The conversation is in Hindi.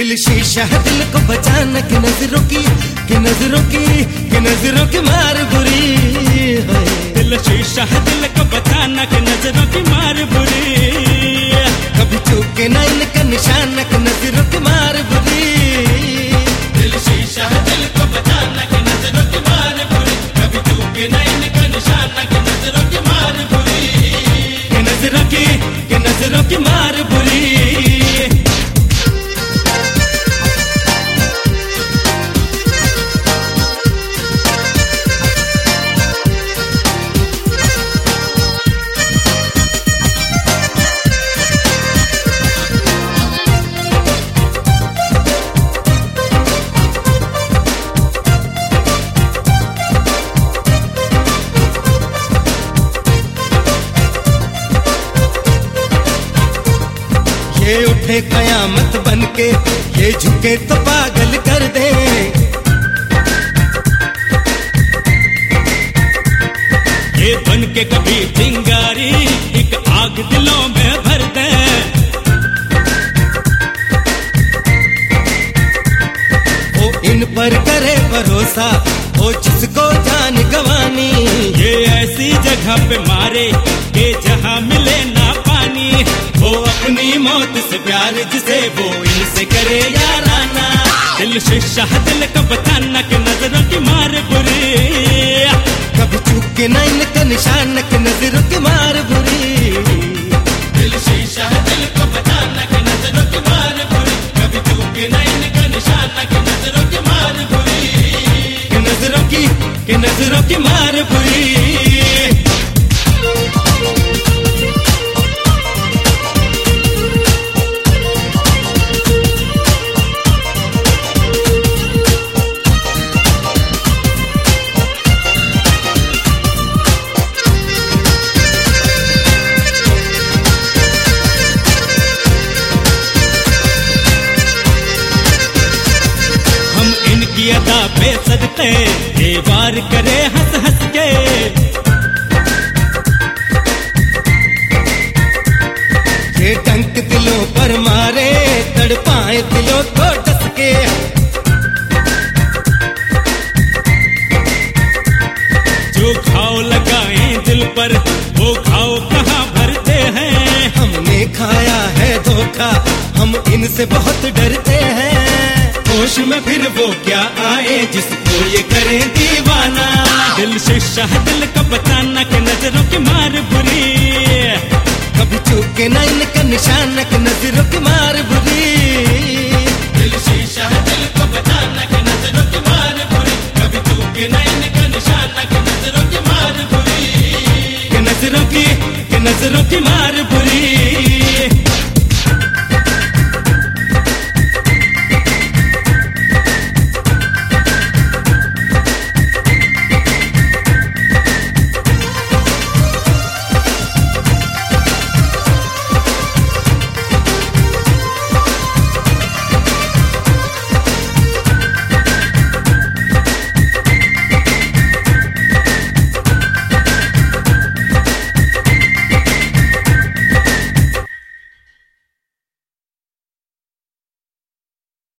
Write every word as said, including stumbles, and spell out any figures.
दिल शीशा है दिल को बचाना कि नजरों की कि नजरों की कि नजरों की मार बुरी है। दिल शीशा है दिल को बचाना कि नजरों की मार बुरी, कभी चूके ना इनका निशाना कि नजरों की मार बुरी। दिल शीशा है दिल को बचाना कि नजरों की मार बुरी, कभी चूके ना इनका निशाना कि नजरों की मार बुरी, कि नजरों की कि नजरों की मार बुरी। ये उठे कयामत बनके ये झुके तो पागल कर दे। ये बनके कभी चिंगारी एक आग दिलों में भर दे। वो इन पर करे भरोसा वो जिसको जान गवानी। ये ऐसी जगह पे मारे कि जहाँ मिले ना पानी, वो अपनी मौत से प्यार जिसे वो इनसे करे याराना। दिल शीशा है दिल को बचाना कि नजरों की मार बुरी, कभी चूके ना इनका निशान कि नजरों की मार बुरी। दिल शीशा है दिल को बचाना कि नजरों की मार बुरी, कभी चूके ना इनका निशान कि नजरों की मार बुरी, कि नजरों की कि नजरों की मार बुरी। अदा पे सदके ये वार करे हंस हंस के। ये डंक दिलों पर मारे तड़पाए दिलों को डस के। जो घाव लगाए दिल पर वो घाव कहाँ भरते हैं। हमने खाया है धोखा हम इनसे बहुत डरते हैं। होश में फिर वो क्या आए जिसको ये करे दीवाना। दिल शीशा है दिल को बचाना कि नजरों की मार बुरी, कभी चूके ना इनका निशाना कि नजरों की मार बुरी। दिल शीशा है दिल को बचाना कि नजरों की मार बुरी, कभी चूके ना इनका निशाना कि नजरों की मार बुरी, कि नजरों की कि नजरों की मार बुरी।